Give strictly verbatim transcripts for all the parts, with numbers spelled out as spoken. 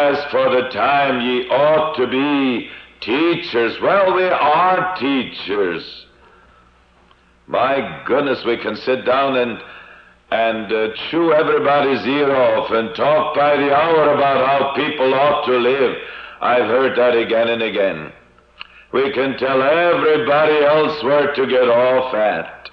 as for the time ye ought to be teachers. Well, we are teachers. My goodness, we can sit down and and uh, chew everybody's ear off and talk by the hour about how people ought to live. I've heard that again and again. We can tell everybody else where to get off at.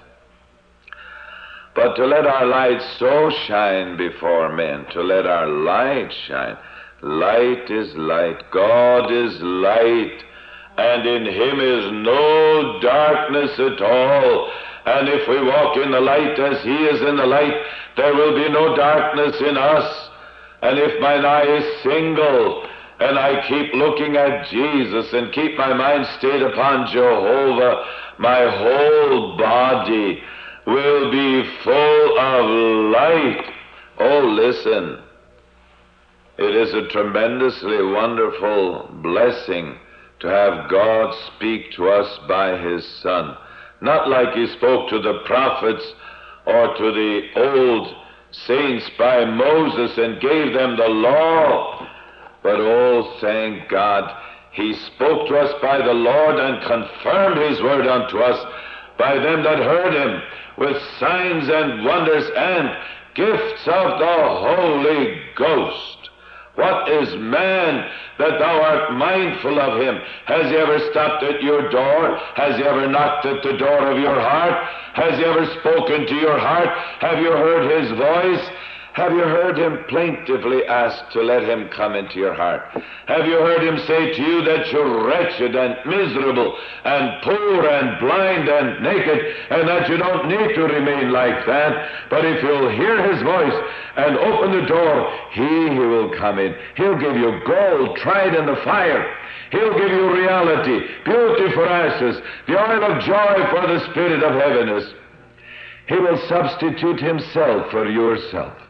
But to let our light so shine before men, to let our light shine. Light is light. God is light. And in him is no darkness at all. And if we walk in the light as he is in the light, there will be no darkness in us. And if mine eye is single, and I keep looking at Jesus and keep my mind stayed upon Jehovah, my whole body will be full of light. Oh, listen. It is a tremendously wonderful blessing to have God speak to us by his Son. Not like he spoke to the prophets or to the old saints by Moses and gave them the law. But oh, thank God, he spoke to us by the Lord and confirmed his word unto us by them that heard him with signs and wonders and gifts of the Holy Ghost. What is man that thou art mindful of him? Has he ever stopped at your door? Has he ever knocked at the door of your heart? Has he ever spoken to your heart? Have you heard his voice? Have you heard him plaintively ask to let him come into your heart? Have you heard him say to you that you're wretched and miserable and poor and blind and naked and that you don't need to remain like that? But if you'll hear his voice and open the door, he, he will come in. He'll give you gold tried in the fire. He'll give you reality, beauty for ashes, the oil of joy for the spirit of heaviness. He will substitute himself for yourself.